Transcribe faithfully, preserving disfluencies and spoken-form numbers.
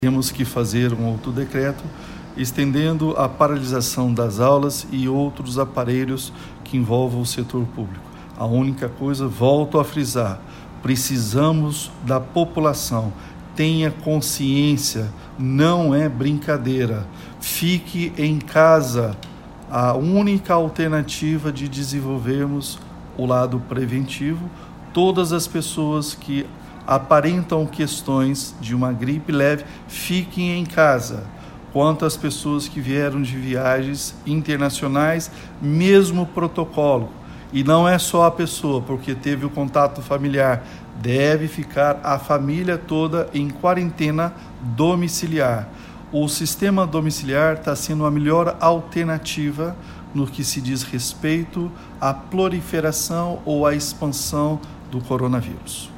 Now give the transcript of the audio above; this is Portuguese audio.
Temos que fazer um outro decreto estendendo a paralisação das aulas e outros aparelhos que envolvam o setor público. A única coisa, volto a frisar, precisamos da população. Tenha consciência, não é brincadeira. Fique em casa. A única alternativa de desenvolvermos o lado preventivo, todas as pessoas que aparentam questões de uma gripe leve, fiquem em casa. Quanto às pessoas que vieram de viagens internacionais, mesmo protocolo. E não é só a pessoa, porque teve o contato familiar. Deve ficar a família toda em quarentena domiciliar. O sistema domiciliar está sendo a melhor alternativa no que se diz respeito à proliferação ou à expansão do coronavírus.